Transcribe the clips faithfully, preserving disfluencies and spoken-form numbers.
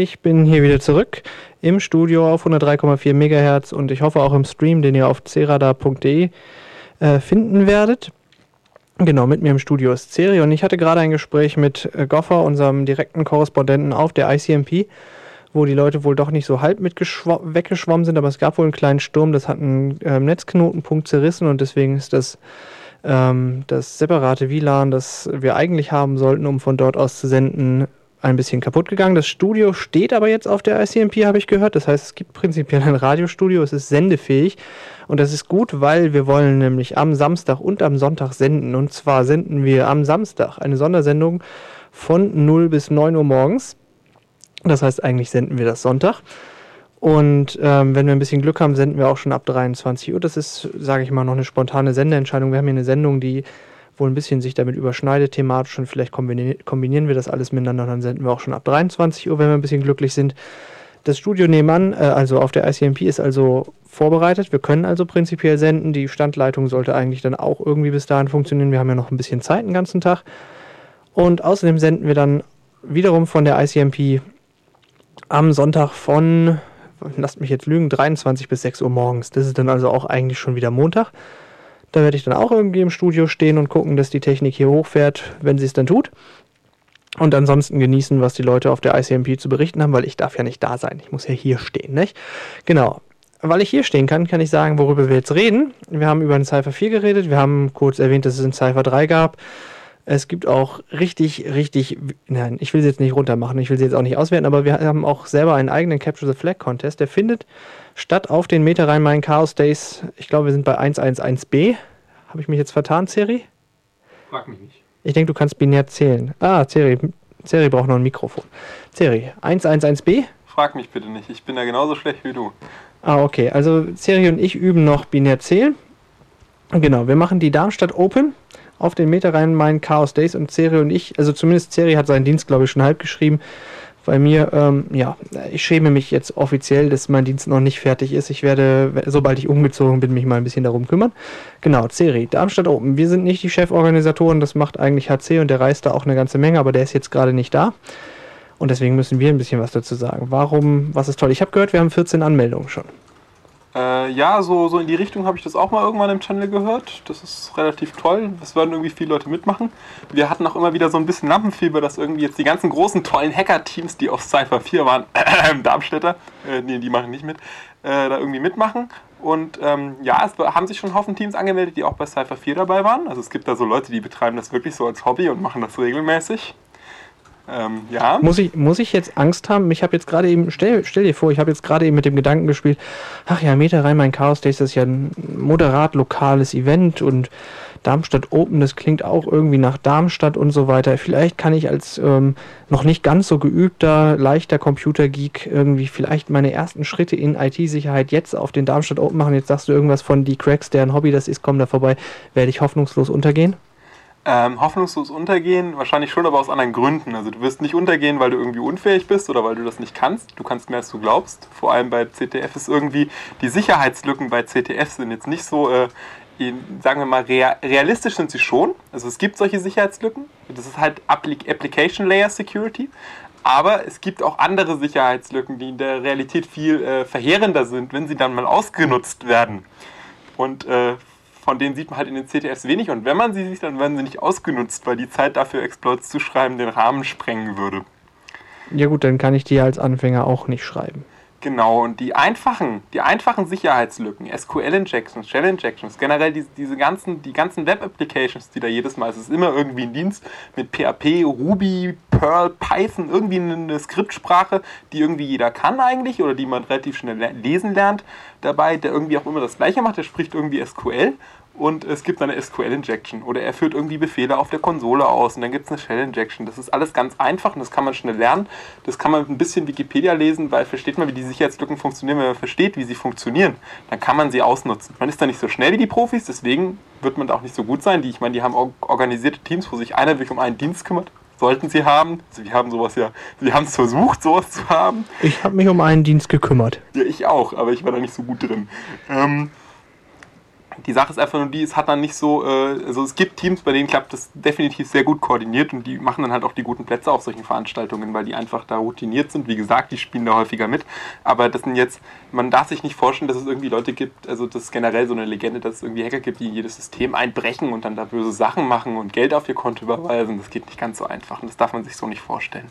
Ich bin hier wieder zurück im Studio auf hundertdrei Komma vier Megahertz und ich hoffe auch im Stream, den ihr auf c radar punkt de äh, finden werdet. Genau, mit mir im Studio ist Ceri und ich hatte gerade ein Gespräch mit äh, Goffer, unserem direkten Korrespondenten auf der I C M P, wo die Leute wohl doch nicht so halb mit weggeschwommen sind, aber es gab wohl einen kleinen Sturm, das hat einen äh, Netzknotenpunkt zerrissen und deswegen ist das, ähm, das separate W L A N, das wir eigentlich haben sollten, um von dort aus zu senden, ein bisschen kaputt gegangen. Das Studio steht aber jetzt auf der I C M P, habe ich gehört. Das heißt, es gibt prinzipiell ein Radiostudio, es ist sendefähig und das ist gut, weil wir wollen nämlich am Samstag und am Sonntag senden. Und zwar senden wir am Samstag eine Sondersendung von null bis neun Uhr morgens. Das heißt, eigentlich senden wir das Sonntag. Und ähm, wenn wir ein bisschen Glück haben, senden wir auch schon ab dreiundzwanzig Uhr. Das ist, sage ich mal, noch eine spontane Sendeentscheidung. Wir haben hier eine Sendung, die wohl ein bisschen sich damit überschneidet thematisch und vielleicht kombini- kombinieren wir das alles miteinander und dann senden wir auch schon ab dreiundzwanzig Uhr, wenn wir ein bisschen glücklich sind. Das Studio nebenan, äh, also auf der I C M P, ist also vorbereitet. Wir können also prinzipiell senden. Die Standleitung sollte eigentlich dann auch irgendwie bis dahin funktionieren. Wir haben ja noch ein bisschen Zeit den ganzen Tag. Und außerdem senden wir dann wiederum von der I C M P am Sonntag von, lasst mich jetzt lügen, dreiundzwanzig bis sechs Uhr morgens. Das ist dann also auch eigentlich schon wieder Montag. Da werde ich dann auch irgendwie im Studio stehen und gucken, dass die Technik hier hochfährt, wenn sie es dann tut. Und ansonsten genießen, was die Leute auf der I C M P zu berichten haben, weil ich darf ja nicht da sein. Ich muss ja hier stehen, nicht? Genau. Weil ich hier stehen kann, kann ich sagen, worüber wir jetzt reden. Wir haben über den Cypher vier geredet. Wir haben kurz erwähnt, dass es einen Cypher drei gab. Es gibt auch richtig, richtig, nein, ich will sie jetzt nicht runtermachen, ich will sie jetzt auch nicht auswerten, aber wir haben auch selber einen eigenen Capture the Flag Contest. Der findet statt auf den Meter Rhein-Main Chaos Days, ich glaube, wir sind bei hundertelf b. Habe ich mich jetzt vertan, Ceri? Frag mich nicht. Ich denke, du kannst binär zählen. Ah, Ceri, Ceri braucht noch ein Mikrofon. Ceri, hundertelf b? Frag mich bitte nicht, ich bin da genauso schlecht wie du. Ah, okay, also Ceri und ich üben noch binär zählen. Genau, wir machen die Darmstadt Open auf den Meter Rhein-Main Chaos Days und Ceri und ich, also zumindest Ceri hat seinen Dienst, glaube ich, schon halb geschrieben. Bei mir, ähm, ja, ich schäme mich jetzt offiziell, dass mein Dienst noch nicht fertig ist. Ich werde, sobald ich umgezogen bin, mich mal ein bisschen darum kümmern. Genau, Ceri, Darmstadt Open. Wir sind nicht die Cheforganisatoren, das macht eigentlich H C und der reist da auch eine ganze Menge, aber der ist jetzt gerade nicht da. Und deswegen müssen wir ein bisschen was dazu sagen. Warum, was ist toll? Ich habe gehört, wir haben vierzehn Anmeldungen schon. Äh, ja, so, so in die Richtung habe ich das auch mal irgendwann im Channel gehört. Das ist relativ toll. Es werden irgendwie viele Leute mitmachen. Wir hatten auch immer wieder so ein bisschen Lampenfieber, dass irgendwie jetzt die ganzen großen, tollen Hacker-Teams, die auf Cypher vier waren, äh, Darmstädter, äh, nee, die machen nicht mit, äh, da irgendwie mitmachen. Und ähm, ja, es haben sich schon ein Haufen Teams angemeldet, die auch bei Cypher vier dabei waren. Also es gibt da so Leute, die betreiben das wirklich so als Hobby und machen das regelmäßig. Ähm, ja. Muss ich, muss ich jetzt Angst haben? Ich habe jetzt gerade eben, stell, stell dir vor, ich habe jetzt gerade eben mit dem Gedanken gespielt, ach ja, Meter Rhein-Main Chaos Days, das ist ja ein moderat lokales Event und Darmstadt Open, das klingt auch irgendwie nach Darmstadt und so weiter. Vielleicht kann ich als ähm, noch nicht ganz so geübter, leichter Computergeek irgendwie vielleicht meine ersten Schritte in I T-Sicherheit jetzt auf den Darmstadt Open machen. Jetzt sagst du irgendwas von die Cracks, deren Hobby das ist, kommen da vorbei. Werde ich hoffnungslos untergehen? Ähm, hoffnungslos untergehen, wahrscheinlich schon, aber aus anderen Gründen. Also du wirst nicht untergehen, weil du irgendwie unfähig bist oder weil du das nicht kannst. Du kannst mehr, als du glaubst. Vor allem bei C T F ist irgendwie, die Sicherheitslücken bei C T F sind jetzt nicht so, äh, sagen wir mal, rea- realistisch sind sie schon. Also es gibt solche Sicherheitslücken. Das ist halt Appli- Application Layer Security. Aber es gibt auch andere Sicherheitslücken, die in der Realität viel äh, verheerender sind, wenn sie dann mal ausgenutzt werden. Und äh, von denen sieht man halt in den C T Fs wenig und wenn man sie sieht, dann werden sie nicht ausgenutzt, weil die Zeit dafür, Exploits zu schreiben, den Rahmen sprengen würde. Ja gut, dann kann ich die als Anfänger auch nicht schreiben. Genau, und die einfachen, die einfachen Sicherheitslücken, S Q L-Injections, Shell-Injections, generell diese, diese ganzen, die ganzen Web-Applications, die da jedes Mal, es ist immer irgendwie ein Dienst mit P H P, Ruby, Perl, Python, irgendwie eine Skriptsprache, die irgendwie jeder kann eigentlich oder die man relativ schnell lesen lernt dabei, der irgendwie auch immer das Gleiche macht, der spricht irgendwie S Q L. Und es gibt eine S Q L-Injection oder er führt irgendwie Befehle auf der Konsole aus und dann gibt es eine Shell-Injection. Das ist alles ganz einfach und das kann man schnell lernen. Das kann man ein bisschen Wikipedia lesen, weil versteht man, wie die Sicherheitslücken funktionieren. Wenn man versteht, wie sie funktionieren, dann kann man sie ausnutzen. Man ist da nicht so schnell wie die Profis, deswegen wird man da auch nicht so gut sein. Die, ich meine, die haben organisierte Teams, wo sich einer wirklich um einen Dienst kümmert. Sollten sie haben. Also wir haben sowas ja, wir haben es versucht, sowas zu haben. Ich habe mich um einen Dienst gekümmert. Ja, ich auch, aber ich war da nicht so gut drin. Ähm... Die Sache ist einfach nur die, es hat dann nicht so, äh, also es gibt Teams, bei denen klappt das definitiv sehr gut koordiniert und die machen dann halt auch die guten Plätze auf solchen Veranstaltungen, weil die einfach da routiniert sind. Wie gesagt, die spielen da häufiger mit, aber das sind jetzt, man darf sich nicht vorstellen, dass es irgendwie Leute gibt, also das ist generell so eine Legende, dass es irgendwie Hacker gibt, die in jedes System einbrechen und dann da böse Sachen machen und Geld auf ihr Konto überweisen. Das geht nicht ganz so einfach und das darf man sich so nicht vorstellen.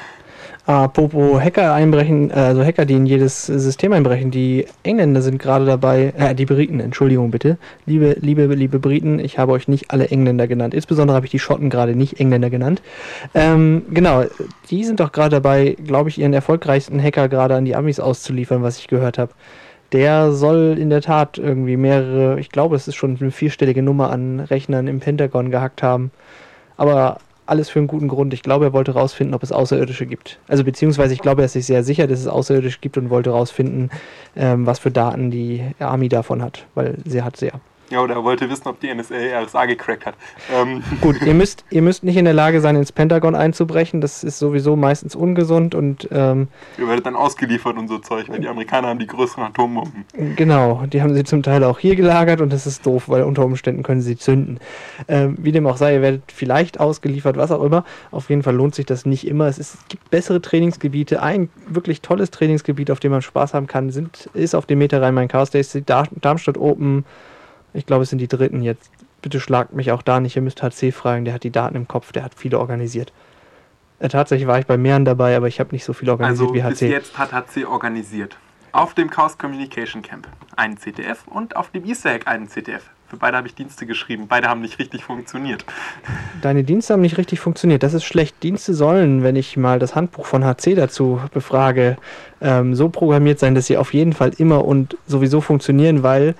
Apropos Hacker einbrechen, also Hacker, die in jedes System einbrechen, die Engländer sind gerade dabei, äh, die Briten, Entschuldigung bitte, liebe, liebe, liebe Briten, ich habe euch nicht alle Engländer genannt, insbesondere habe ich die Schotten gerade nicht Engländer genannt. Ähm, genau, die sind doch gerade dabei, glaube ich, ihren erfolgreichsten Hacker gerade an die Amis auszuliefern, was ich gehört habe. Der soll in der Tat irgendwie mehrere, ich glaube, es ist schon eine vierstellige Nummer an Rechnern im Pentagon gehackt haben, aber alles für einen guten Grund. Ich glaube, er wollte rausfinden, ob es Außerirdische gibt. Also beziehungsweise ich glaube, er ist sich sehr sicher, dass es Außerirdische gibt und wollte rausfinden, ähm, was für Daten die Army davon hat, weil sie hat sehr. Ja, oder er wollte wissen, ob die N S A R S A gecrackt hat. Ähm. Gut, ihr müsst, ihr müsst nicht in der Lage sein, ins Pentagon einzubrechen. Das ist sowieso meistens ungesund und ähm, ihr werdet dann ausgeliefert und so Zeug, weil die Amerikaner haben die größeren Atombomben. Genau, die haben sie zum Teil auch hier gelagert und das ist doof, weil unter Umständen können sie zünden. Ähm, wie dem auch sei, ihr werdet vielleicht ausgeliefert, was auch immer. Auf jeden Fall lohnt sich das nicht immer. Es, ist, es gibt bessere Trainingsgebiete. Ein wirklich tolles Trainingsgebiet, auf dem man Spaß haben kann, sind, ist auf dem Meta Rhein-Main-Chaos Days, die Dar- Darmstadt Open. Ich glaube, es sind die dritten jetzt. Bitte schlagt mich auch da nicht. Ihr müsst H C fragen. Der hat die Daten im Kopf. Der hat viele organisiert. Äh, tatsächlich war ich bei mehreren dabei, aber ich habe nicht so viel organisiert also wie H C. Also bis jetzt hat H C organisiert. Auf dem Chaos Communication Camp einen C T F und auf dem Easter Hack einen C T F. Für beide habe ich Dienste geschrieben. Beide haben nicht richtig funktioniert. Deine Dienste haben nicht richtig funktioniert. Das ist schlecht. Dienste sollen, wenn ich mal das Handbuch von H C dazu befrage, ähm, so programmiert sein, dass sie auf jeden Fall immer und sowieso funktionieren, weil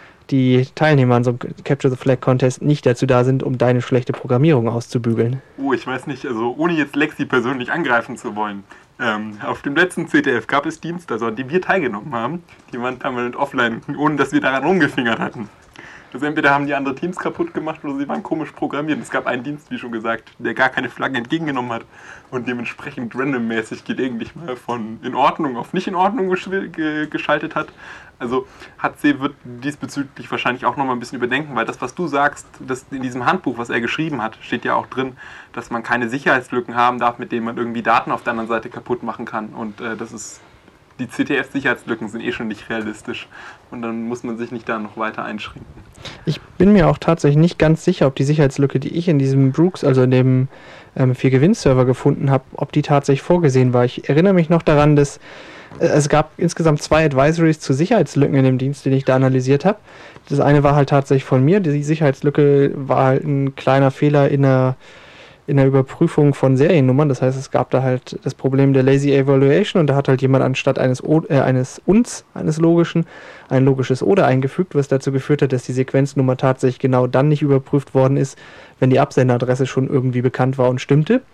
die Teilnehmer an so einem Capture the Flag Contest nicht dazu da sind, um deine schlechte Programmierung auszubügeln. Oh, ich weiß nicht, also ohne jetzt Lexi persönlich angreifen zu wollen. Ähm, auf dem letzten C T F gab es Dienste, also an die wir teilgenommen haben, die waren permanent offline, ohne dass wir daran rumgefingert hatten. Also entweder haben die andere Teams kaputt gemacht oder sie waren komisch programmiert. Es gab einen Dienst, wie schon gesagt, der gar keine Flaggen entgegengenommen hat und dementsprechend randommäßig gelegentlich mal von in Ordnung auf nicht in Ordnung gesch- ge- geschaltet hat. Also H C wird diesbezüglich wahrscheinlich auch nochmal ein bisschen überdenken, weil das, was du sagst, das in diesem Handbuch, was er geschrieben hat, steht ja auch drin, dass man keine Sicherheitslücken haben darf, mit denen man irgendwie Daten auf der anderen Seite kaputt machen kann. Und äh, das ist, die C T F-Sicherheitslücken sind eh schon nicht realistisch. Und dann muss man sich nicht da noch weiter einschränken. Ich bin mir auch tatsächlich nicht ganz sicher, ob die Sicherheitslücke, die ich in diesem Brooks, also in dem ähm, vier Gewinn-Server gefunden habe, ob die tatsächlich vorgesehen war. Ich erinnere mich noch daran, dass äh, es gab insgesamt zwei Advisories zu Sicherheitslücken in dem Dienst, den ich da analysiert habe. Das eine war halt tatsächlich von mir. Die Sicherheitslücke war halt ein kleiner Fehler in der in der Überprüfung von Seriennummern. Das heißt, es gab da halt das Problem der Lazy Evaluation und da hat halt jemand anstatt eines o, äh, eines uns, eines logischen, ein logisches Oder eingefügt, was dazu geführt hat, dass die Sequenznummer tatsächlich genau dann nicht überprüft worden ist, wenn die Absenderadresse schon irgendwie bekannt war und stimmte.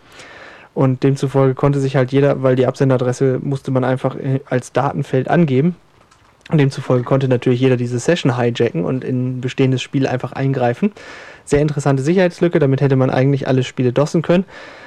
Und demzufolge konnte sich halt jeder, weil die Absenderadresse musste man einfach als Datenfeld angeben, und demzufolge konnte natürlich jeder diese Session hijacken und in ein bestehendes Spiel einfach eingreifen. Sehr interessante Sicherheitslücke, damit hätte man eigentlich alle Spiele dossen können.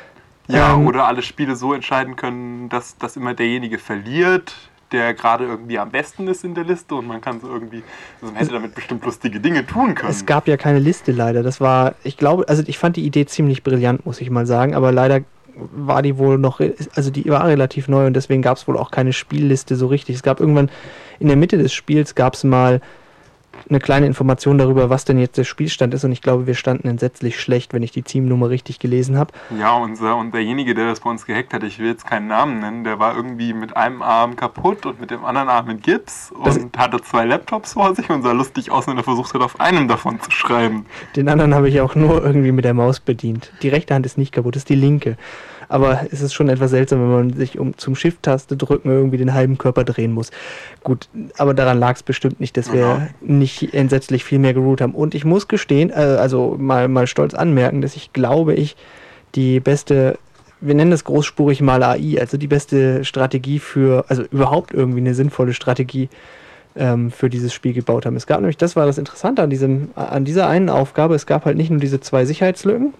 Ja, ähm, oder alle Spiele so entscheiden können, dass, dass immer derjenige verliert, der gerade irgendwie am besten ist in der Liste und man kann so irgendwie, also man hätte damit bestimmt lustige Dinge tun können. Es gab ja keine Liste leider, das war, ich glaube, also ich fand die Idee ziemlich brillant, muss ich mal sagen, aber leider war die wohl noch, also die war relativ neu und deswegen gab es wohl auch keine Spielliste so richtig. Es gab irgendwann in der Mitte des Spiels gab es mal eine kleine Information darüber, was denn jetzt der Spielstand ist und ich glaube, wir standen entsetzlich schlecht, wenn ich die Teamnummer richtig gelesen habe. Ja, unser, und derjenige, der das bei uns gehackt hat, ich will jetzt keinen Namen nennen, der war irgendwie mit einem Arm kaputt und mit dem anderen Arm in Gips und das hatte zwei Laptops vor sich und sah lustig aus, wenn er versucht hat, auf einem davon zu schreiben. Den anderen habe ich auch nur irgendwie mit der Maus bedient. Die rechte Hand ist nicht kaputt, das ist die linke. Aber es ist schon etwas seltsam, wenn man sich um zum Shift-Taste drücken irgendwie den halben Körper drehen muss. Gut, aber daran lag es bestimmt nicht, dass wir ja. nicht entsetzlich viel mehr geroot haben. Und ich muss gestehen, äh, also mal, mal stolz anmerken, dass ich glaube, ich die beste, wir nennen das großspurig mal A I, also die beste Strategie für, also überhaupt irgendwie eine sinnvolle Strategie ähm, für dieses Spiel gebaut haben. Es gab nämlich, das war das Interessante an, diesem, an dieser einen Aufgabe, es gab halt nicht nur diese zwei Sicherheitslücken,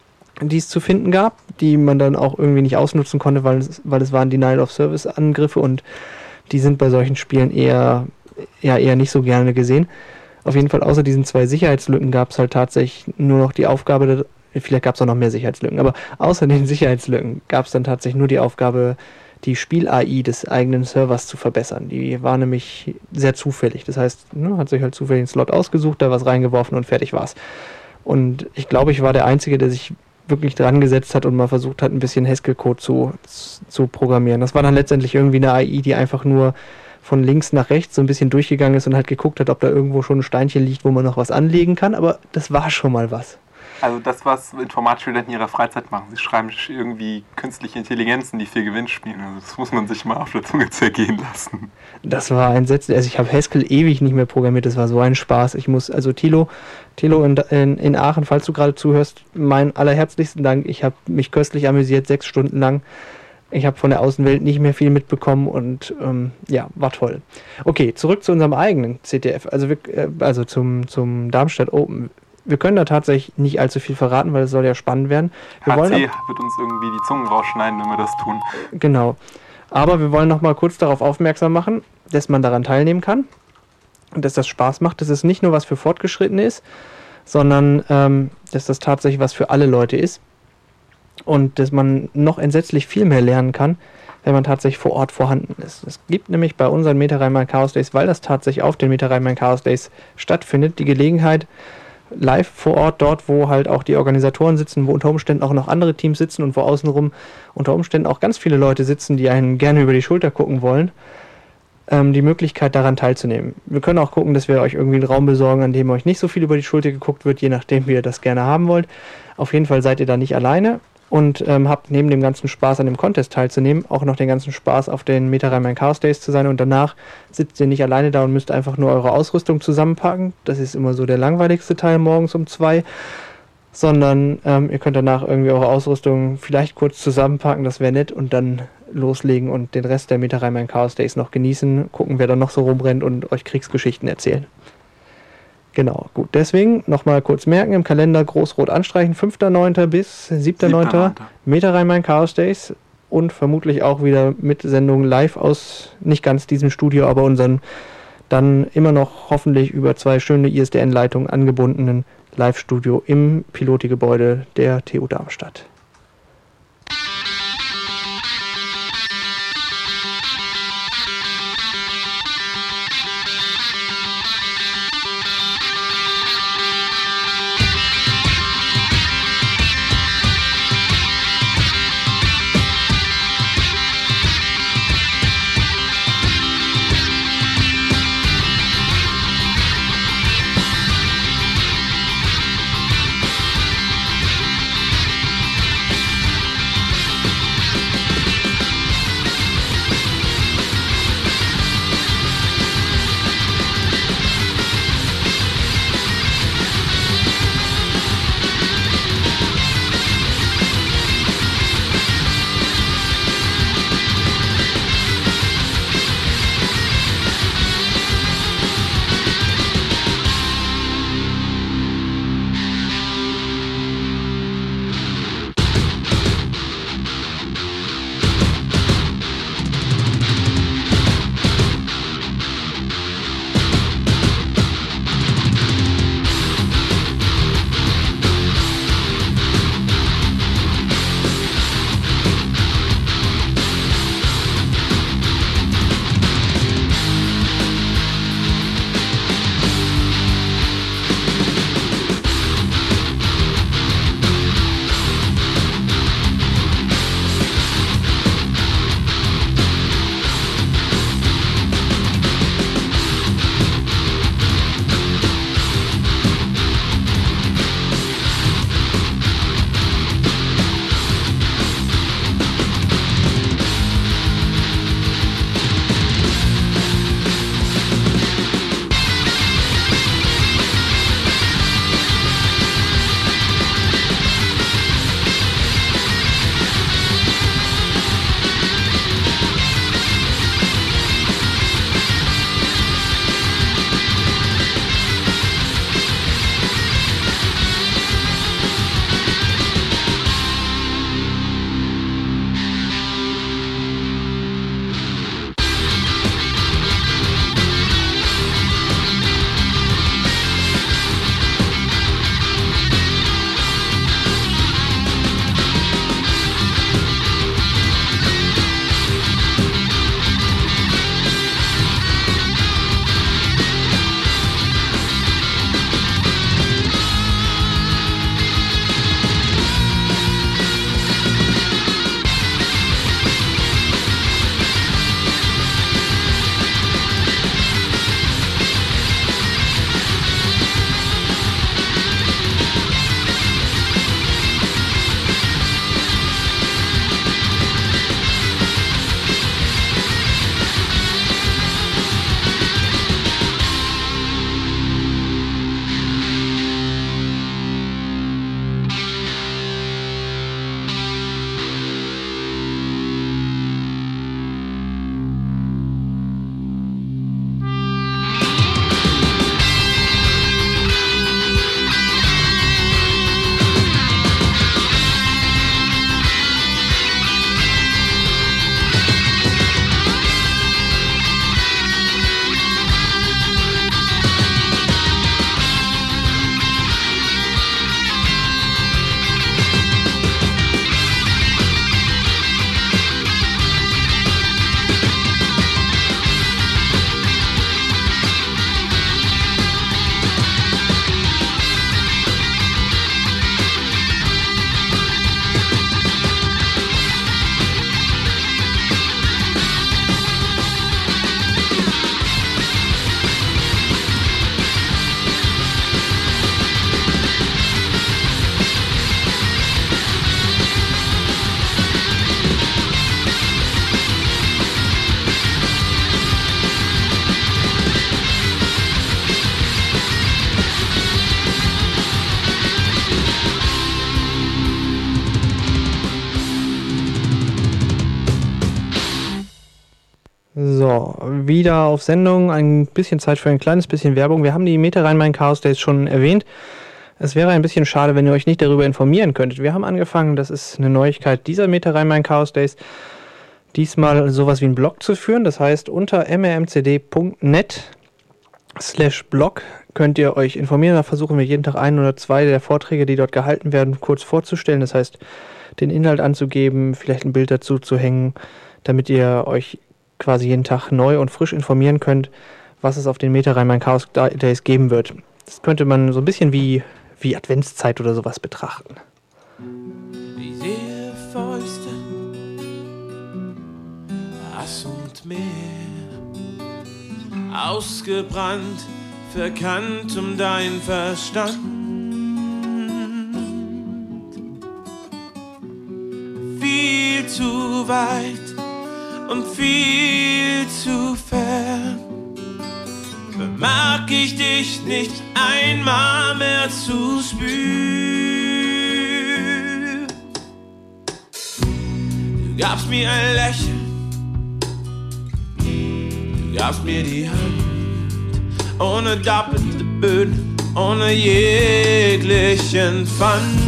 die es zu finden gab, die man dann auch irgendwie nicht ausnutzen konnte, weil es, weil es waren Denial-of-Service-Angriffe und die sind bei solchen Spielen eher, ja, eher nicht so gerne gesehen. Auf jeden Fall außer diesen zwei Sicherheitslücken gab es halt tatsächlich nur noch die Aufgabe, vielleicht gab es auch noch mehr Sicherheitslücken, aber außer den Sicherheitslücken gab es dann tatsächlich nur die Aufgabe, die Spiel-A I des eigenen Servers zu verbessern. Die war nämlich sehr zufällig. Das heißt, ne, hat sich halt zufällig einen Slot ausgesucht, da was reingeworfen und fertig war's. Und ich glaube, ich war der Einzige, der sich wirklich dran gesetzt hat und mal versucht hat, ein bisschen Haskell-Code zu, zu programmieren. Das war dann letztendlich irgendwie eine A I, die einfach nur von links nach rechts so ein bisschen durchgegangen ist und halt geguckt hat, ob da irgendwo schon ein Steinchen liegt, wo man noch was anlegen kann, aber das war schon mal was. Also das, was Informatikstudenten in ihrer Freizeit machen. Sie schreiben irgendwie künstliche Intelligenzen, die für Gewinn spielen. Also das muss man sich mal auf der Zunge zergehen lassen. Das war ein Setz, also ich habe Haskell ewig nicht mehr programmiert, das war so ein Spaß. Ich muss, also Thilo, Thilo in, in, in Aachen, falls du gerade zuhörst, meinen allerherzlichsten Dank. Ich habe mich köstlich amüsiert, sechs Stunden lang. Ich habe von der Außenwelt nicht mehr viel mitbekommen und ähm, ja, war toll. Okay, zurück zu unserem eigenen C T F, also, wir, äh, also zum, zum Darmstadt Open. Wir können da tatsächlich nicht allzu viel verraten, weil es soll ja spannend werden. Wir H C wollen ab- wird uns irgendwie die Zungen rausschneiden, wenn wir das tun. Genau. Aber wir wollen noch mal kurz darauf aufmerksam machen, dass man daran teilnehmen kann und dass das Spaß macht, dass es nicht nur was für Fortgeschrittene ist, sondern ähm, dass das tatsächlich was für alle Leute ist und dass man noch entsetzlich viel mehr lernen kann, wenn man tatsächlich vor Ort vorhanden ist. Es gibt nämlich bei unseren Meta Rhein-Main Chaos Days, weil das tatsächlich auf den Meta Rhein-Main Chaos Days stattfindet, die Gelegenheit, live vor Ort, dort wo halt auch die Organisatoren sitzen, wo unter Umständen auch noch andere Teams sitzen und wo außenrum unter Umständen auch ganz viele Leute sitzen, die einen gerne über die Schulter gucken wollen, ähm, die Möglichkeit daran teilzunehmen. Wir können auch gucken, dass wir euch irgendwie einen Raum besorgen, an dem euch nicht so viel über die Schulter geguckt wird, je nachdem wie ihr das gerne haben wollt. Auf jeden Fall seid ihr da nicht alleine und ähm, habt neben dem ganzen Spaß an dem Contest teilzunehmen, auch noch den ganzen Spaß auf den Meta Rhein-Main Chaos Days zu sein und danach sitzt ihr nicht alleine da und müsst einfach nur eure Ausrüstung zusammenpacken. Das ist immer so der langweiligste Teil morgens um zwei, sondern ähm, ihr könnt danach irgendwie eure Ausrüstung vielleicht kurz zusammenpacken, das wäre nett und dann loslegen und den Rest der Meta Rhein-Main Chaos Days noch genießen, gucken, wer da noch so rumrennt und euch Kriegsgeschichten erzählen. Genau, gut. Deswegen nochmal kurz merken, im Kalender groß-rot anstreichen, fünfter neunter bis siebter neunter Meta Rhein-Main Chaos Days und vermutlich auch wieder mit Sendungen live aus, nicht ganz diesem Studio, aber unseren dann immer noch hoffentlich über zwei schöne I S D N-Leitungen angebundenen Live-Studio im Piloti-Gebäude der T U Darmstadt. Genau, wieder auf Sendung, ein bisschen Zeit für ein kleines bisschen Werbung. Wir haben die Meta Rhein-Main Chaos Days schon erwähnt. Es wäre ein bisschen schade, wenn ihr euch nicht darüber informieren könntet. Wir haben angefangen, das ist eine Neuigkeit dieser Meta Rhein-Main Chaos Days, diesmal sowas wie einen Blog zu führen. Das heißt, unter mrmcd.net slash blog könnt ihr euch informieren. Da versuchen wir jeden Tag ein oder zwei der Vorträge, die dort gehalten werden, kurz vorzustellen. Das heißt, den Inhalt anzugeben, vielleicht ein Bild dazu zu hängen, damit ihr euch quasi jeden Tag neu und frisch informieren könnt, was es auf den Meta Rhein-Main Chaos Days geben wird. Das könnte man so ein bisschen wie, wie Adventszeit oder sowas betrachten. Diese Fäuste, Ass und Meer, ausgebrannt, verkannt um dein Verstand. Viel zu weit und viel zu fern, vermag ich dich nicht einmal mehr zu spüren. Du gabst mir ein Lächeln, du gabst mir die Hand, ohne doppelte Böden, ohne jeglichen Pfand.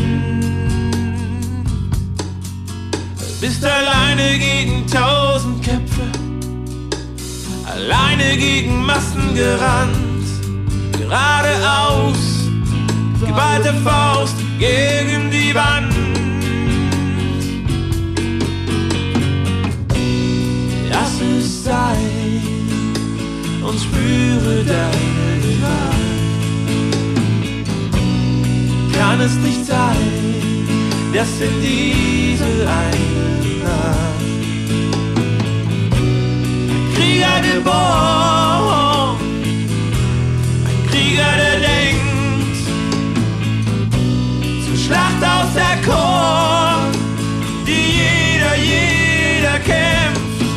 Bist alleine gegen tausend Köpfe, alleine gegen Massen gerannt, geradeaus, geballte Faust gegen die Wand. Lass es sein und spüre deine Gewalt. Kann es nicht sein, dass in diese eine Nacht ein Krieger geboren, ein Krieger, der denkt, zur Schlacht aus der Chor, die jeder, jeder kämpft.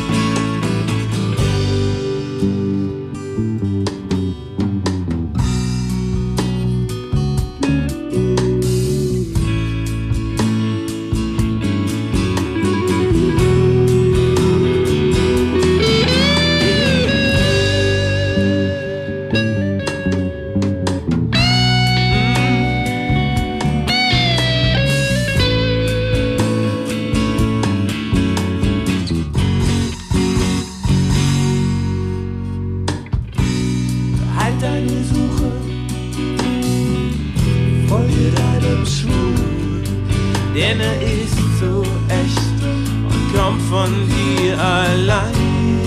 Denn er ist so echt und kommt von dir allein.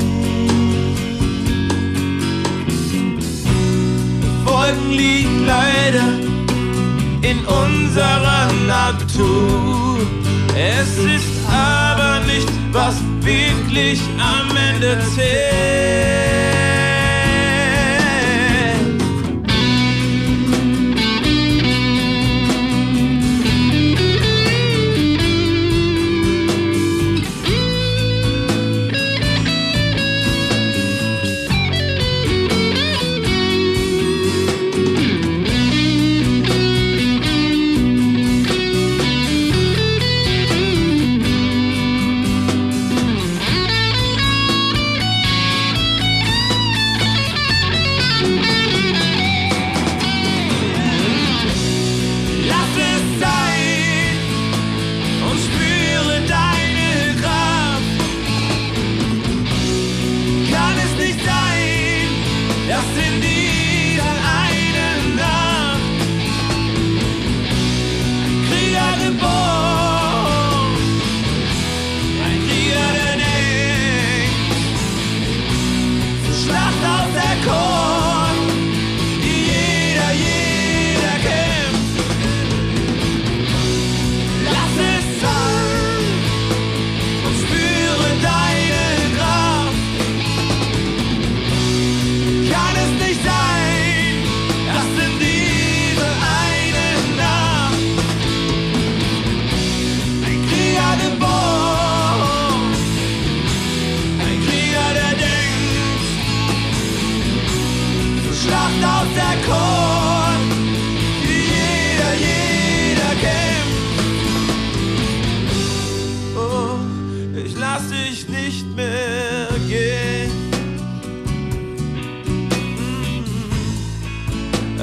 Folgen liegt leider in unserer Natur. Es ist aber nicht, was wirklich am Ende zählt.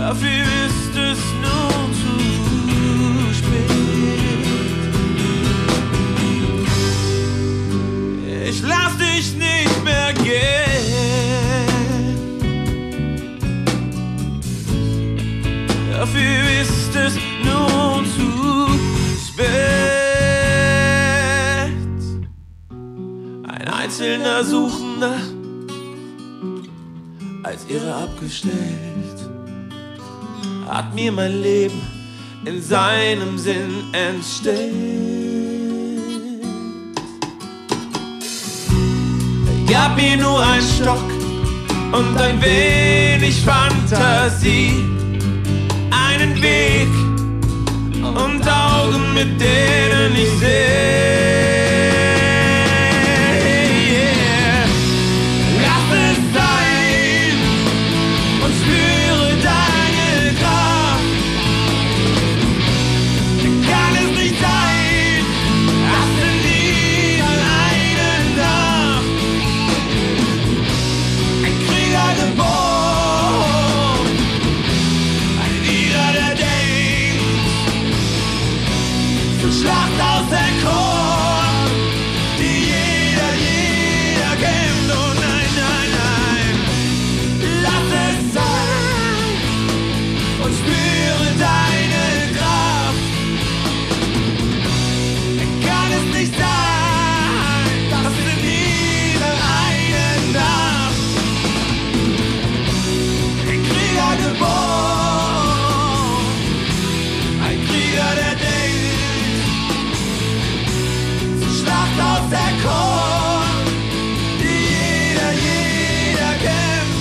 Dafür ist es nun zu spät. Ich lass dich nicht mehr gehen. Dafür ist es nun zu spät. Ein einzelner Suchender, als Irre abgestellt, hat mir mein Leben in seinem Sinn entstellt. Gab mir nur ein Stock und ein wenig Fantasie, einen Weg und Augen, mit denen ich sehe. Yeah. Lass es sein und spüre deine Kraft. Kann es nicht sein, dass du nie alleine darfst. Ein Krieger geboren, ein Ira, der denkt, zur Schlacht aus der Chor, die jeder, jeder kennt. Oh nein, nein, nein, lass es sein und spüre deine Kraft. Kann es nicht sein, dass du nie alleine darfst. Ein Krieger geboren, ein Krieger, der denkt, zur Schlacht aus der Chor, die jeder, jeder kennt.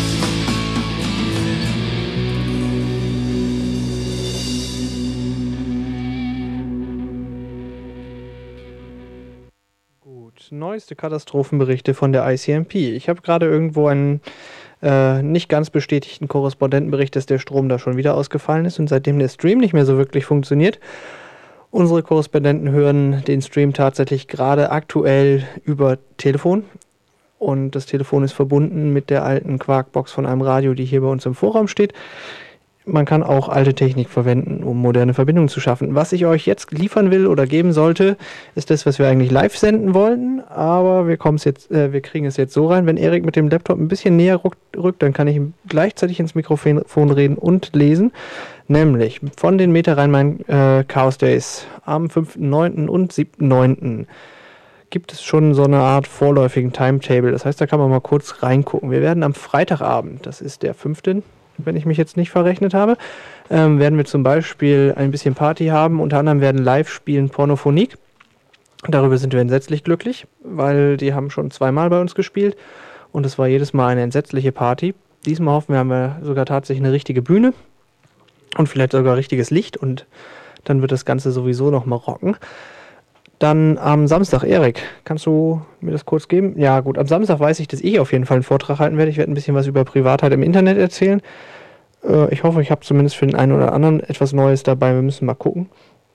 Gut, neueste Katastrophenberichte von der I C M P. Ich habe gerade irgendwo einen äh, nicht ganz bestätigten Korrespondentenbericht, dass der Strom da schon wieder ausgefallen ist und seitdem der Stream nicht mehr so wirklich funktioniert. Unsere Korrespondenten hören den Stream tatsächlich gerade aktuell über Telefon und das Telefon ist verbunden mit der alten Quarkbox von einem Radio, die hier bei uns im Vorraum steht. Man kann auch alte Technik verwenden, um moderne Verbindungen zu schaffen. Was ich euch jetzt liefern will oder geben sollte, ist das, was wir eigentlich live senden wollten, aber wir, kommen's jetzt, äh, wir kriegen es jetzt so rein. Wenn Erik mit dem Laptop ein bisschen näher rückt, rückt, dann kann ich ihm gleichzeitig ins Mikrofon reden und lesen. Nämlich von den Meta Rhein-Main äh, Chaos Days am fünften neunten und siebten neunten gibt es schon so eine Art vorläufigen Timetable. Das heißt, da kann man mal kurz reingucken. Wir werden am Freitagabend, das ist der fünfte wenn ich mich jetzt nicht verrechnet habe, ähm, werden wir zum Beispiel ein bisschen Party haben. Unter anderem werden live spielen Pornophonik. Darüber sind wir entsetzlich glücklich, weil die haben schon zweimal bei uns gespielt und es war jedes Mal eine entsetzliche Party. Diesmal hoffen wir, haben wir sogar tatsächlich eine richtige Bühne und vielleicht sogar richtiges Licht und dann wird das Ganze sowieso nochmal rocken. Dann am Samstag, Erik, kannst du mir das kurz geben? Ja gut, am Samstag weiß ich, dass ich auf jeden Fall einen Vortrag halten werde. Ich werde ein bisschen was über Privatheit im Internet erzählen. Äh, ich hoffe, ich habe zumindest für den einen oder anderen etwas Neues dabei. Wir müssen mal gucken.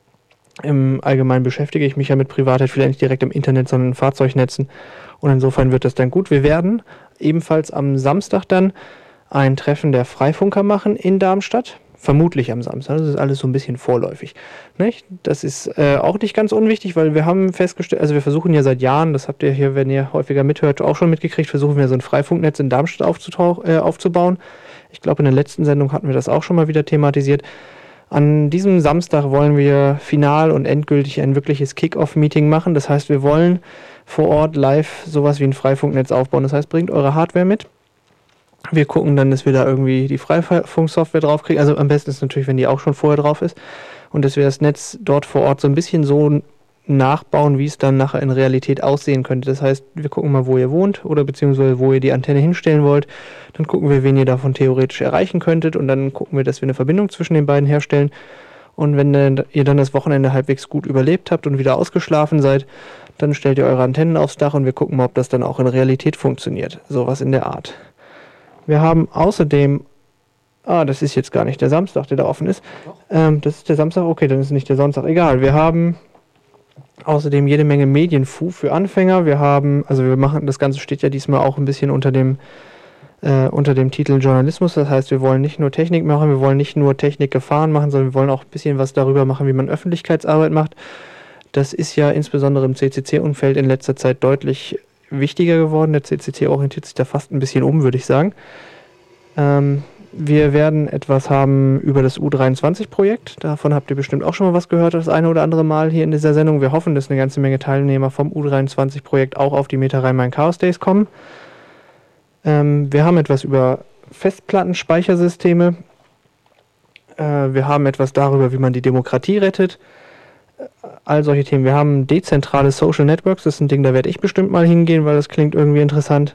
Im Allgemeinen beschäftige ich mich ja mit Privatheit, vielleicht nicht direkt im Internet, sondern in Fahrzeugnetzen. Und insofern wird das dann gut. Wir werden ebenfalls am Samstag dann ein Treffen der Freifunker machen in Darmstadt. Vermutlich am Samstag. Das ist alles so ein bisschen vorläufig. Nicht? Das ist äh, auch nicht ganz unwichtig, weil wir haben festgestellt, also wir versuchen ja seit Jahren, das habt ihr hier, wenn ihr häufiger mithört, auch schon mitgekriegt, versuchen wir so ein Freifunknetz in Darmstadt aufzutauch, äh, aufzubauen. Ich glaube, in der letzten Sendung hatten wir das auch schon mal wieder thematisiert. An diesem Samstag wollen wir final und endgültig ein wirkliches Kick-Off-Meeting machen. Das heißt, wir wollen vor Ort live sowas wie ein Freifunknetz aufbauen. Das heißt, bringt eure Hardware mit. Wir gucken dann, dass wir da irgendwie die Freifunksoftware draufkriegen. Also am besten ist natürlich, wenn die auch schon vorher drauf ist. Und dass wir das Netz dort vor Ort so ein bisschen so nachbauen, wie es dann nachher in Realität aussehen könnte. Das heißt, wir gucken mal, wo ihr wohnt oder beziehungsweise wo ihr die Antenne hinstellen wollt. Dann gucken wir, wen ihr davon theoretisch erreichen könntet. Und dann gucken wir, dass wir eine Verbindung zwischen den beiden herstellen. Und wenn äh, ihr dann das Wochenende halbwegs gut überlebt habt und wieder ausgeschlafen seid, dann stellt ihr eure Antennen aufs Dach und wir gucken mal, ob das dann auch in Realität funktioniert. Sowas in der Art. Wir haben außerdem, ah, das ist jetzt gar nicht der Samstag, der da offen ist. Ähm, das ist der Samstag, okay, dann ist es nicht der Sonntag, egal. Wir haben außerdem jede Menge Medienfu für Anfänger. Wir haben, also wir machen, das Ganze steht ja diesmal auch ein bisschen unter dem äh, unter dem Titel Journalismus. Das heißt, wir wollen nicht nur Technik machen, wir wollen nicht nur Technikgefahren machen, sondern wir wollen auch ein bisschen was darüber machen, wie man Öffentlichkeitsarbeit macht. Das ist ja insbesondere im C C C-Umfeld in letzter Zeit deutlich wichtiger geworden. Der C C C orientiert sich da fast ein bisschen um, würde ich sagen. Ähm, wir werden etwas haben über das U dreiundzwanzig-Projekt. Davon habt ihr bestimmt auch schon mal was gehört, das eine oder andere Mal hier in dieser Sendung. Wir hoffen, dass eine ganze Menge Teilnehmer vom U dreiundzwanzig-Projekt auch auf die Meta Rhein-Main Chaos Days kommen. Ähm, wir haben etwas über Festplattenspeichersysteme. Äh, wir haben etwas darüber, wie man die Demokratie rettet. All solche Themen. Wir haben dezentrale Social Networks. Das ist ein Ding, da werde ich bestimmt mal hingehen, weil das klingt irgendwie interessant.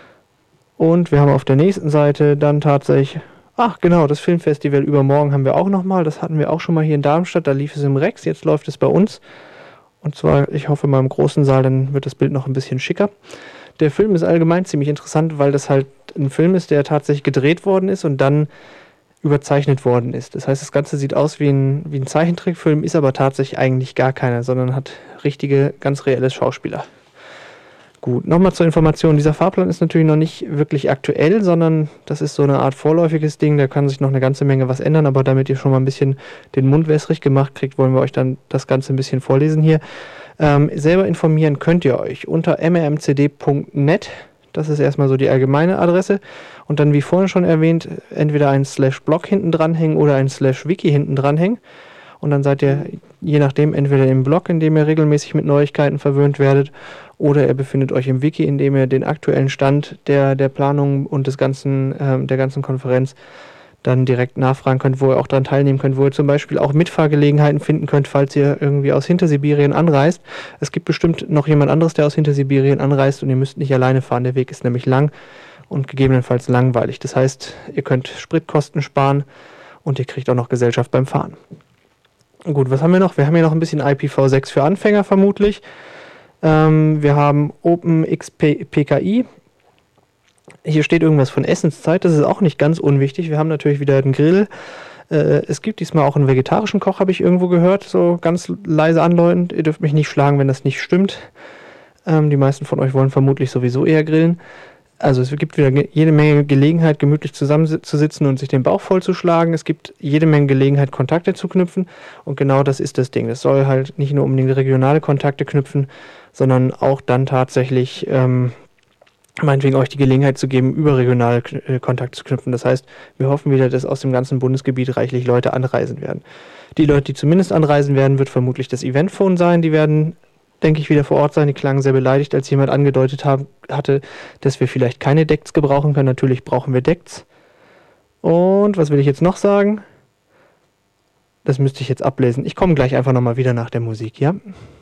Und wir haben auf der nächsten Seite dann tatsächlich, ach genau, das Filmfestival übermorgen haben wir auch nochmal. Das hatten wir auch schon mal hier in Darmstadt. Da lief es im Rex, jetzt läuft es bei uns. Und zwar, ich hoffe mal im großen Saal, dann wird das Bild noch ein bisschen schicker. Der Film ist allgemein ziemlich interessant, weil das halt ein Film ist, der tatsächlich gedreht worden ist und dann überzeichnet worden ist. Das heißt, das Ganze sieht aus wie ein, wie ein Zeichentrickfilm, ist aber tatsächlich eigentlich gar keiner, sondern hat richtige, ganz reelle Schauspieler. Gut, nochmal zur Information, dieser Fahrplan ist natürlich noch nicht wirklich aktuell, sondern das ist so eine Art vorläufiges Ding, da kann sich noch eine ganze Menge was ändern, aber damit ihr schon mal ein bisschen den Mund wässrig gemacht kriegt, wollen wir euch dann das Ganze ein bisschen vorlesen hier. Ähm, selber informieren könnt ihr euch unter m r m c d punkt net, das ist erstmal so die allgemeine Adresse und dann wie vorhin schon erwähnt, entweder ein Slash Blog hinten dranhängen oder ein Slash Wiki hinten dranhängen und dann seid ihr je nachdem entweder im Blog, in dem ihr regelmäßig mit Neuigkeiten verwöhnt werdet, oder ihr befindet euch im Wiki, in dem ihr den aktuellen Stand der, der Planung und des ganzen, ähm, der ganzen Konferenz dann direkt nachfragen könnt, wo ihr auch daran teilnehmen könnt, wo ihr zum Beispiel auch Mitfahrgelegenheiten finden könnt, falls ihr irgendwie aus Hintersibirien anreist. Es gibt bestimmt noch jemand anderes, der aus Hintersibirien anreist und ihr müsst nicht alleine fahren. Der Weg ist nämlich lang und gegebenenfalls langweilig. Das heißt, ihr könnt Spritkosten sparen und ihr kriegt auch noch Gesellschaft beim Fahren. Gut, was haben wir noch? Wir haben hier noch ein bisschen I P v sechs für Anfänger vermutlich. Ähm, wir haben OpenXPKI. Hier steht irgendwas von Essenszeit, das ist auch nicht ganz unwichtig. Wir haben natürlich wieder einen Grill. Äh, es gibt diesmal auch einen vegetarischen Koch, habe ich irgendwo gehört, so ganz leise anläutend. Ihr dürft mich nicht schlagen, wenn das nicht stimmt. Ähm, die meisten von euch wollen vermutlich sowieso eher grillen. Also es gibt wieder ge- jede Menge Gelegenheit, gemütlich zusammenzusitzen und sich den Bauch vollzuschlagen. Es gibt jede Menge Gelegenheit, Kontakte zu knüpfen. Und genau das ist das Ding. Es soll halt nicht nur unbedingt regionale Kontakte knüpfen, sondern auch dann tatsächlich ähm, meinetwegen euch die Gelegenheit zu geben, überregional äh, Kontakt zu knüpfen. Das heißt, wir hoffen wieder, dass aus dem ganzen Bundesgebiet reichlich Leute anreisen werden. Die Leute, die zumindest anreisen werden, wird vermutlich das Eventphone sein. Die werden, denke ich, wieder vor Ort sein. Die klangen sehr beleidigt, als jemand angedeutet haben, hatte, dass wir vielleicht keine Decks gebrauchen können. Natürlich brauchen wir Decks. Und was will ich jetzt noch sagen? Das müsste ich jetzt ablesen. Ich komme gleich einfach nochmal wieder nach der Musik, ja?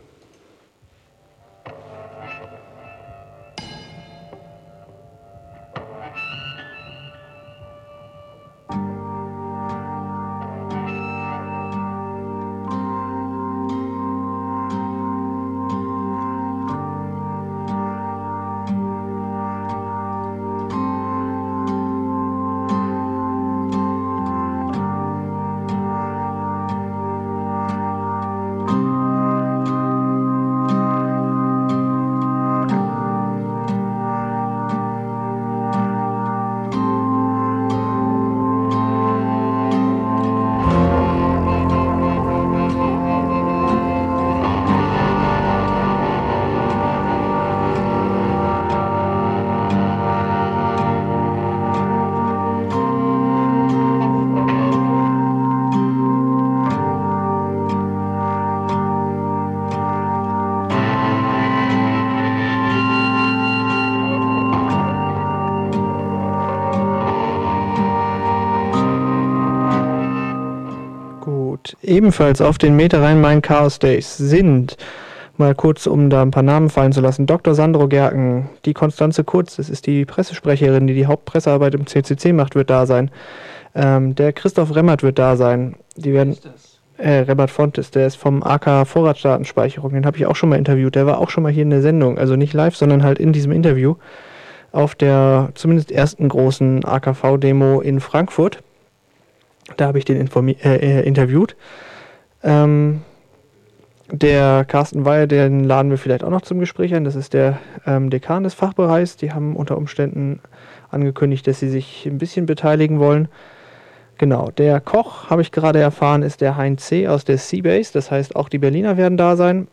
Ebenfalls auf den Meta Rhein-Main Chaos Days sind, mal kurz, um da ein paar Namen fallen zu lassen, Doktor Sandro Gerken, die Konstanze Kurz, das ist die Pressesprecherin, die die Hauptpressearbeit im C C C macht, wird da sein. Ähm, der Christoph Remmert wird da sein. Die werden, äh, Remmert Fontes, der ist vom A K Vorratsdatenspeicherung, den habe ich auch schon mal interviewt, der war auch schon mal hier in der Sendung, also nicht live, sondern halt in diesem Interview auf der zumindest ersten großen A K V-Demo in Frankfurt. Da habe ich den informi- äh, interviewt. Ähm, Der Carsten Weil, den laden wir vielleicht auch noch zum Gespräch ein. Das ist der ähm, Dekan des Fachbereichs. Die haben unter Umständen angekündigt, dass sie sich ein bisschen beteiligen wollen. Genau, der Koch, habe ich gerade erfahren, ist der Heinz C. aus der Seabase. Das heißt, auch die Berliner werden da sein.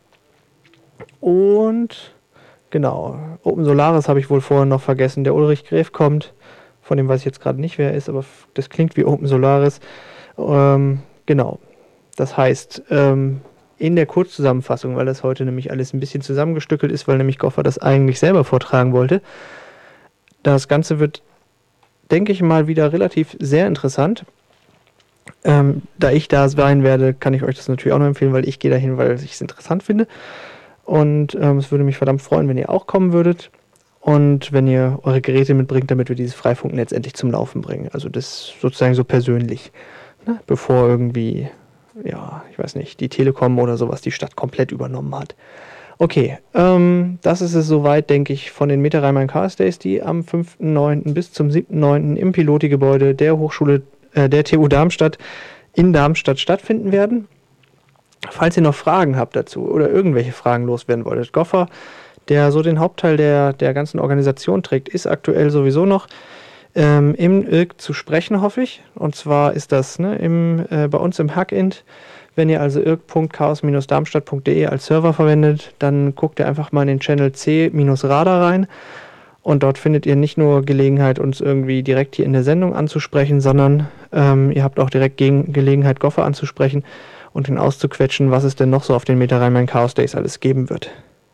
Und genau, Open Solaris habe ich wohl vorher noch vergessen. Der Ulrich Gräf kommt. Von dem weiß ich jetzt gerade nicht, wer er ist, aber das klingt wie Open Solaris. Ähm, genau, das heißt... Ähm, in der Kurzzusammenfassung, weil das heute nämlich alles ein bisschen zusammengestückelt ist, weil nämlich Goffer das eigentlich selber vortragen wollte. Das Ganze wird, denke ich mal, wieder relativ sehr interessant. Ähm, da ich da sein werde, kann ich euch das natürlich auch noch empfehlen, weil ich gehe dahin, weil ich es interessant finde. Und ähm, es würde mich verdammt freuen, wenn ihr auch kommen würdet und wenn ihr eure Geräte mitbringt, damit wir dieses Freifunknetz endlich zum Laufen bringen. Also das sozusagen so persönlich, ne? Bevor irgendwie... ja, ich weiß nicht, die Telekom oder sowas die Stadt komplett übernommen hat. Okay, ähm, das ist es soweit, denke ich, von den Meta Rhein-Main Chaos Days, die am fünften neunten bis zum siebten neunten im Piloti-Gebäude der Hochschule, äh, der T U Darmstadt in Darmstadt stattfinden werden. Falls ihr noch Fragen habt dazu oder irgendwelche Fragen loswerden wolltet, Goffer, der so den Hauptteil der, der ganzen Organisation trägt, ist aktuell sowieso noch Ähm, im I R C zu sprechen, hoffe ich. Und zwar ist das ne, im, äh, bei uns im Hackint. Wenn ihr also irk punkt chaos darmstadt punkt de als Server verwendet, dann guckt ihr einfach mal in den Channel C-Radar rein. Und dort findet ihr nicht nur Gelegenheit, uns irgendwie direkt hier in der Sendung anzusprechen, sondern ähm, ihr habt auch direkt Ge- Gelegenheit, Goffer anzusprechen und ihn auszuquetschen, was es denn noch so auf den Meta Rhein-Main Chaos Days alles geben wird.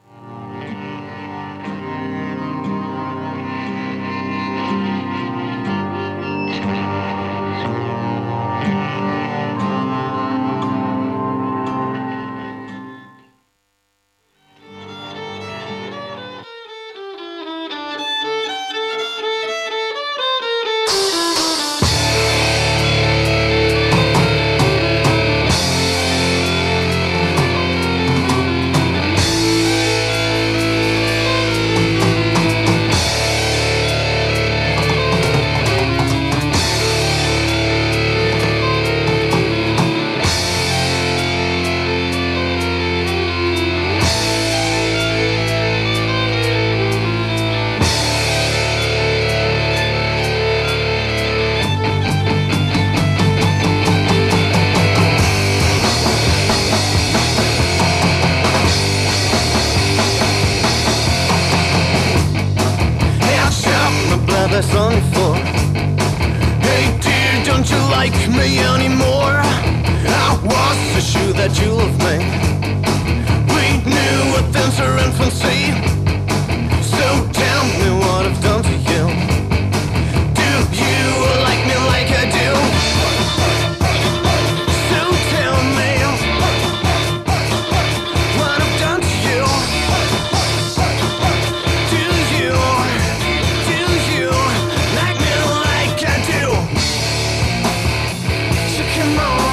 that's only for. Hey dear, don't you like me anymore? I was the shoe that you loved me. We knew what things are infancy. So tell me what I've done to you. Do you like me like I do? So tell me what I've done to you. Do you, do you like me like I do? So come on.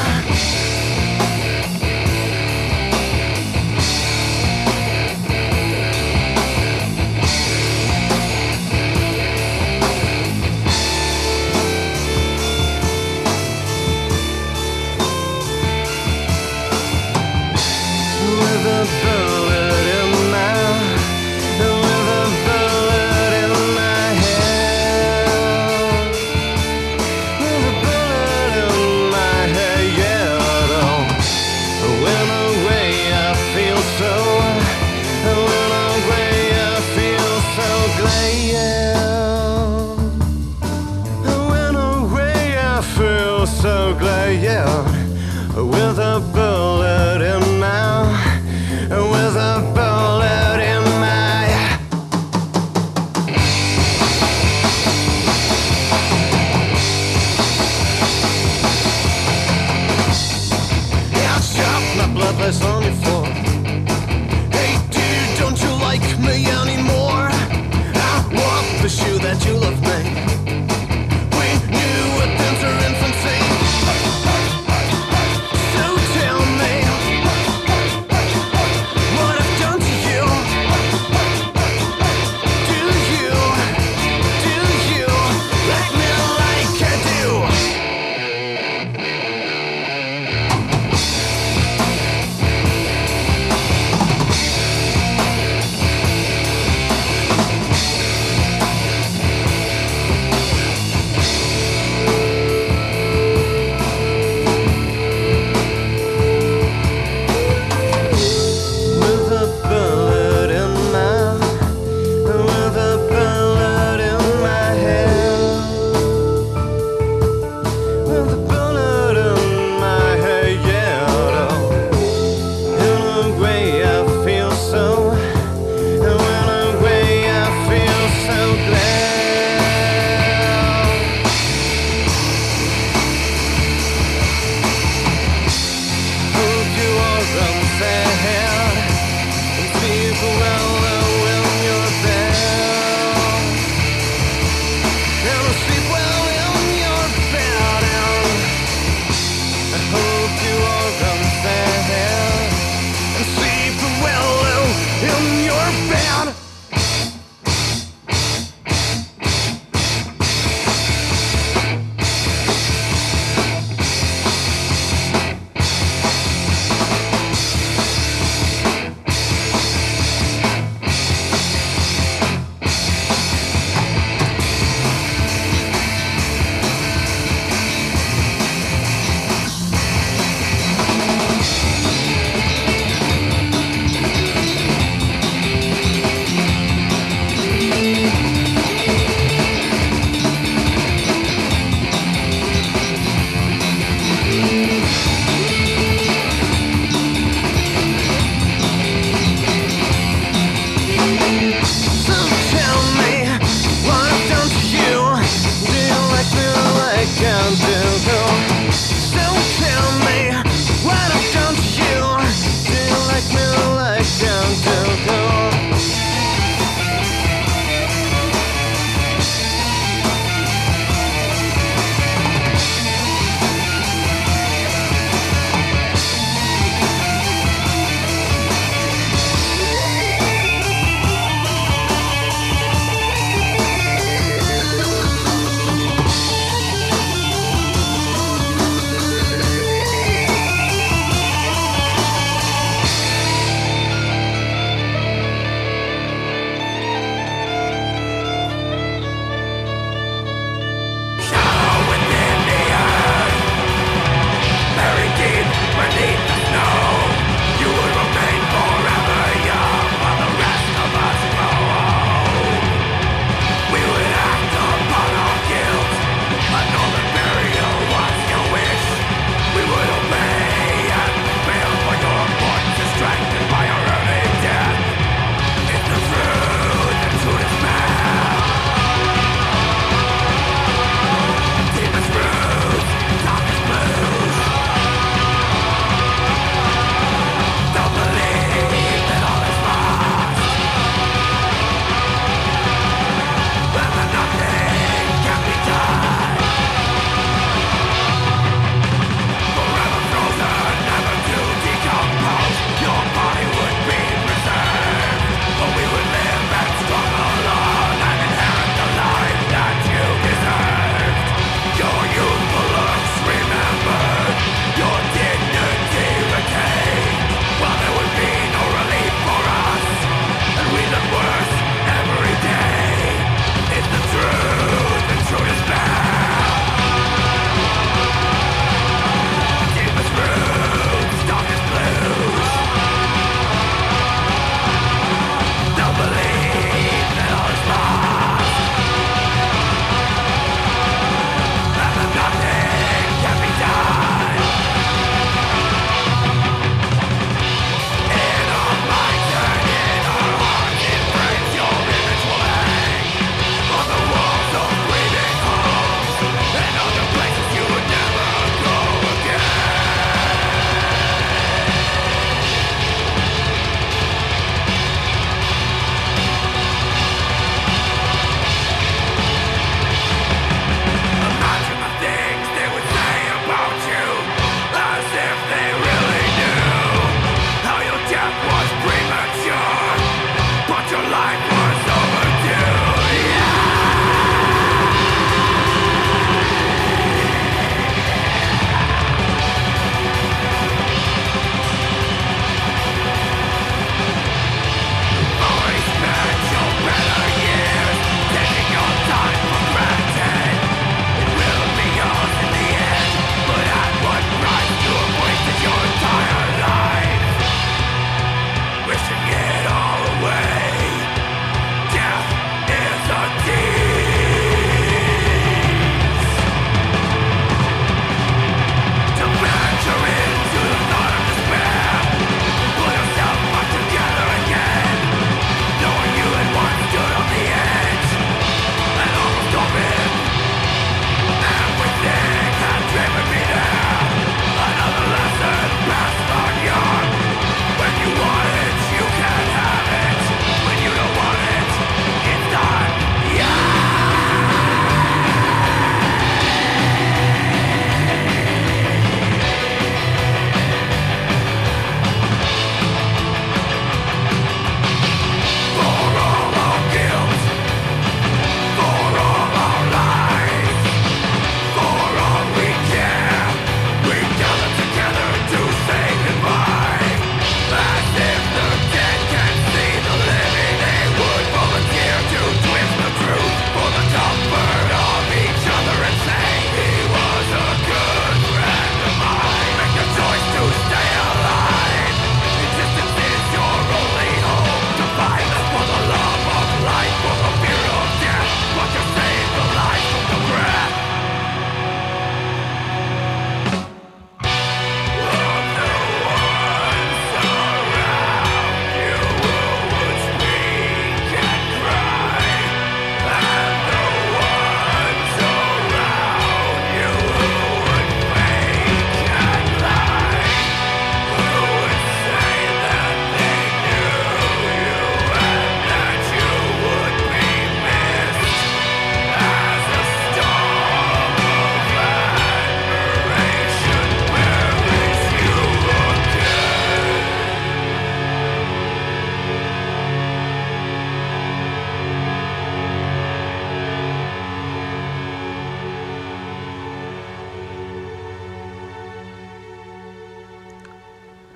With a bullet in my, with a bullet in my head, with a bullet in my head, yeah. Though when away I feel so, when away I feel so glad. When away I feel so glad, yeah. With a bullet in my, with a bullet in my. Yeah, I shot my blood less on your floor. Hey dude, don't you like me anymore? I was the shoe that you loved me. We knew what things are infancy. So tell me what I've done to you. Do you, do you like me like I do?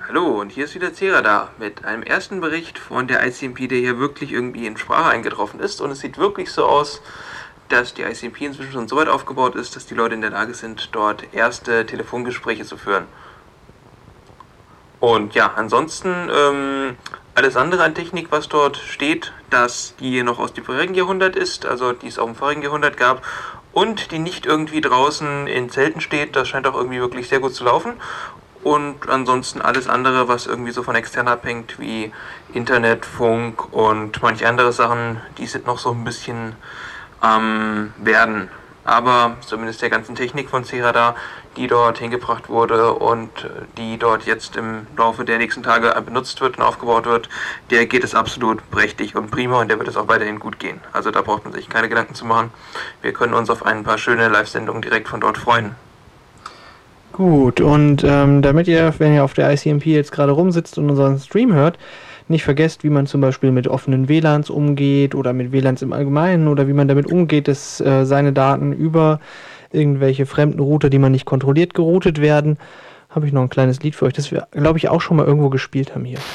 Hallo, und hier ist wieder Zera da mit einem ersten Bericht von der I C M P, der hier wirklich irgendwie in Sprache eingetroffen ist. Und es sieht wirklich so aus, dass die I C M P inzwischen schon so weit aufgebaut ist, dass die Leute in der Lage sind, dort erste Telefongespräche zu führen. Und ja, ansonsten ähm, alles andere an Technik, was dort steht, dass die noch aus dem vorigen Jahrhundert ist, also die es auch im vorigen Jahrhundert gab, und die nicht irgendwie draußen in Zelten steht, das scheint auch irgendwie wirklich sehr gut zu laufen. Und ansonsten alles andere, was irgendwie so von extern abhängt, wie Internet, Funk und manche andere Sachen, die sind noch so ein bisschen am ähm, werden. Aber zumindest der ganzen Technik von Zera da, die dort hingebracht wurde und die dort jetzt im Laufe der nächsten Tage benutzt wird und aufgebaut wird, der geht es absolut prächtig und prima und der wird es auch weiterhin gut gehen. Also da braucht man sich keine Gedanken zu machen. Wir können uns auf ein paar schöne Live-Sendungen direkt von dort freuen. Gut, und ähm, damit ihr, wenn ihr auf der I C M P jetzt gerade rumsitzt und unseren Stream hört, nicht vergesst, wie man zum Beispiel mit offenen W L A Ns umgeht oder mit W L A Ns im Allgemeinen oder wie man damit umgeht, dass äh, seine Daten über irgendwelche fremden Router, die man nicht kontrolliert, geroutet werden, habe ich noch ein kleines Lied für euch, das wir, glaube ich, auch schon mal irgendwo gespielt haben hier.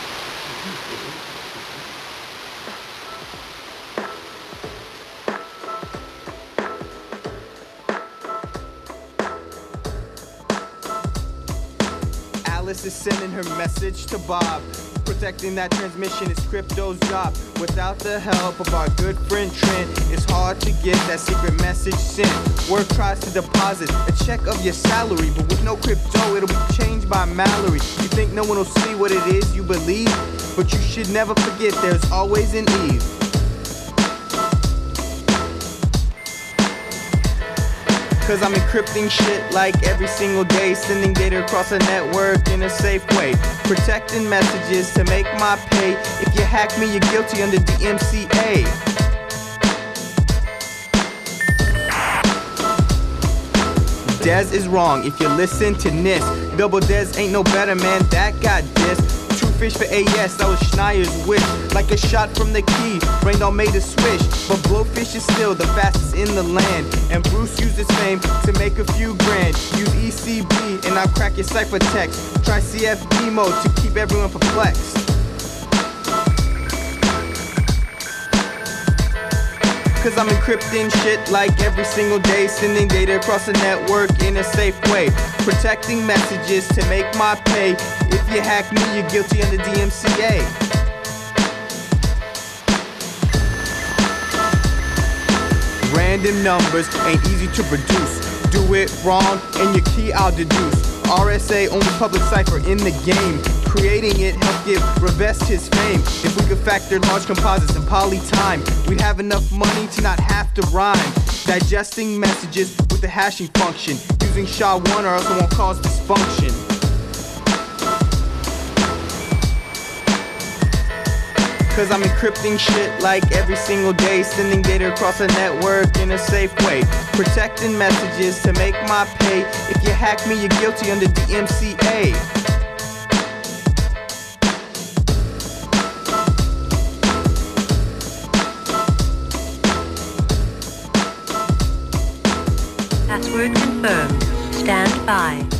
Alice is sending her message to Bob. Protecting that transmission is Crypto's job. Without the help of our good friend Trent, it's hard to get that secret message sent. Work tries to deposit a check of your salary, but with no crypto, it'll be changed by Mallory. You think no one will see what it is you believe, but you should never forget there's always an Eve. Cause I'm encrypting shit like every single day, sending data across a network in a safe way, protecting messages to make my pay. If you hack me, you're guilty under D M C A. Dez is wrong if you listen to N I S. Double Dez ain't no better, man, that got dissed. Two fish for A S, that was Schneier's wish. Like a shot from the key, Raindall made a swish. But Blowfish is still the fastest in the land, and Bruce used his fame to make a few grand. Use E C B and I'll crack your ciphertext. Try C F D mode to keep everyone perplexed. Cause I'm encrypting shit like every single day, sending data across the network in a safe way, protecting messages to make my pay. If you hack me, you're guilty under D M C A. Random numbers ain't easy to produce. Do it wrong and your key I'll deduce. R S A, only public cipher in the game. Creating it helped give Revest his fame. If we could factor large composites and poly time, we'd have enough money to not have to rhyme. Digesting messages with the hashing function, using S H A one or else it won't cause dysfunction. Cause I'm encrypting shit like every single day, sending data across a network in a safe way, protecting messages to make my pay. If you hack me, you're guilty under D M C A. Password confirmed. Stand by.